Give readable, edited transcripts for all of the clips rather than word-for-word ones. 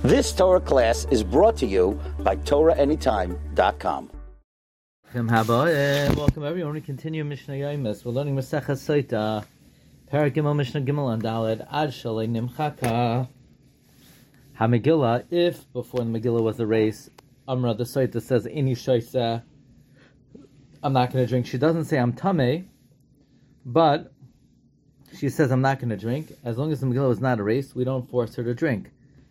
This Torah class is brought to you by TorahAnytime.com. Welcome everyone. We continue Mishnah Yomis. We're learning Maseches Soita, Perek Gimel, Mishnah Gimel and Daled, Ad Shalei Nimchaka. HaMegillah, if before the Megillah was a race, Amra, the Soita says, Ini Shoisa, I'm not going to drink. She doesn't say I'm Tameh, but she says I'm not going to drink. As long as the Megillah was not a race, we don't force her to drink.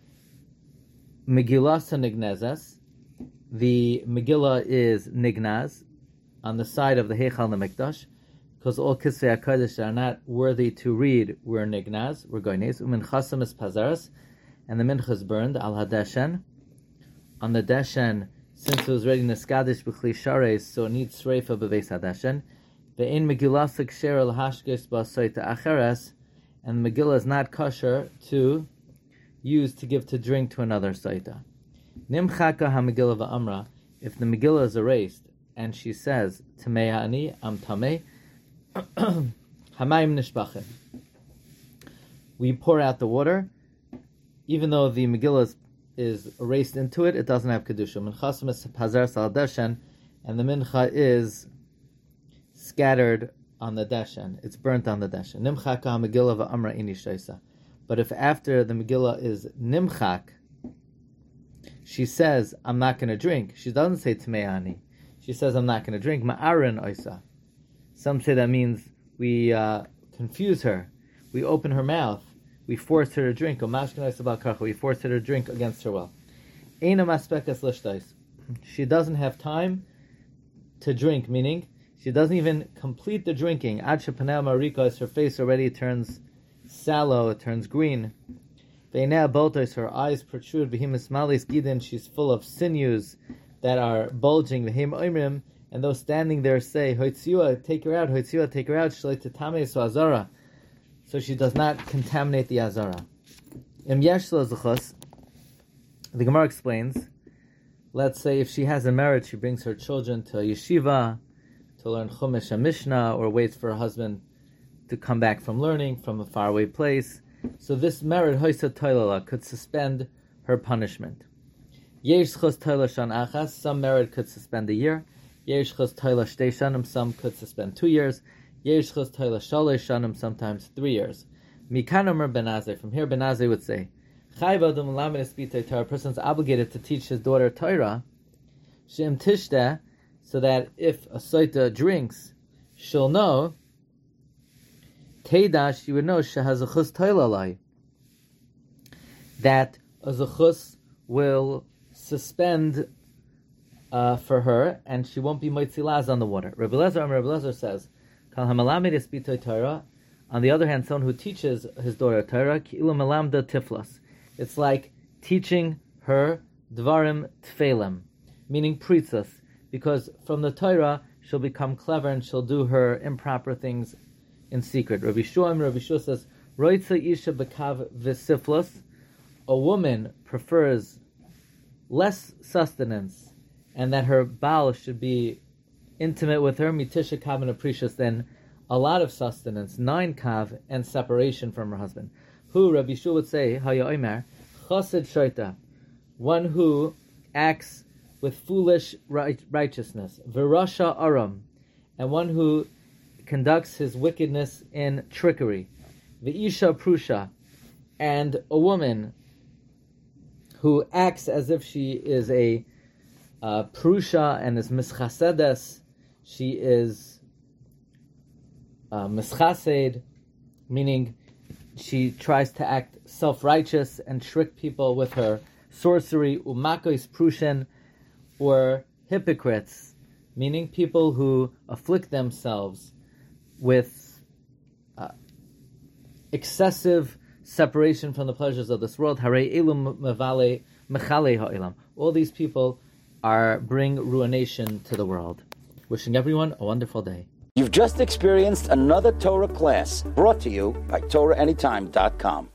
Megillah Nignezes. The Megillah is Nignaz on the side of the Heichal Mikdash, because all Kisvei HaKodesh are not worthy to read. We're Nignaz, we're Goines. Uminchasam is Pazaras, and the Mincha is burned al Hadeshen. On the Deshen, since it was ready Neskadish B'chli Shares, so it needs Sreifa B'Veis Hadeshen. Ve'in Megillah S'ksher L'Hashkes B'Soita Acheres, and the Megillah is not kosher to use to give to drink to another Soita. Nimchaka ha-Megillah va'amra, if the Megillah is erased and she says, Tamei ha'ani, I'm Tamei, hamayim nishbachim. We pour out the water, even though the Megillah is erased into it, it doesn't have Kedusha. Minchasam is Pazar Sal Deshen, and the Mincha is scattered on the Deshen. It's burnt on the Deshen. Nimchaka ha-Megillah va'amra ini shaisa. But if after the Megillah is Nimchak, she says, I'm not going to drink. She doesn't say Tmeani. She says, I'm not going to drink. Ma'arin oisa. Some say that means we confuse her. We open her mouth. We force her to drink. We force her to drink against her will. Eina maspekas lishtais. She doesn't have time to drink, meaning she doesn't even complete the drinking. Ad shepaneh marikos, her face already turns sallow, it turns green. Her eyes protrude. She's full of sinews that are bulging. And those standing there say, take her out, take her out. So she does not contaminate the Azara. The Gemara explains, let's say if she has a marriage, she brings her children to a yeshiva to learn Chumash and Mishnah, or waits for her husband to come back from learning from a faraway place. So this merit hoisa toilala could suspend her punishment. Yesh chos toila shan achas, some merit could suspend a year. Yesh chos toila shtei shanim, some could suspend 2 years. Yesh chos toila shalosh shanim, sometimes 3 years. Mikan omer Ben Azai, from here Ben Azai would say, Chayv adam lamed espitei Torah, a person is obligated to teach his daughter Torah, she'im tishteh, so that if a soita drinks, she'll know, Teda, she would know she has a chus toilalai, that a zechus will suspend for her, and she won't be moitzilaz on the water. Rabbi Lezer says, Kal hamalamed espitoi Torah. On the other hand, someone who teaches his daughter Torah, ki'ilu melamda tiflas. It's like teaching her dvarim tfelem, meaning pritzas, because from the Torah she'll become clever and she'll do her improper things in secret. Rabbi Shua says, Roitza isha bekav v'siflos, a woman prefers less sustenance and that her baal should be intimate with her, mitisha kav and aprecious, than a lot of sustenance, 9 kav, and separation from her husband. Who, Rabbi Shua would say, Haya Omer, chassid shoita, one who acts with foolish righteousness, v'rasha aram, and one who conducts his wickedness in trickery. The Isha Prusha, and a woman who acts as if she is a Prusha and is mischasedes. She is mischased, meaning she tries to act self-righteous and trick people with her sorcery. Umakois Prushan, or hypocrites, meaning people who afflict themselves with excessive separation from the pleasures of this world. All these people bring ruination to the world. Wishing everyone a wonderful day. You've just experienced another Torah class brought to you by TorahAnytime.com.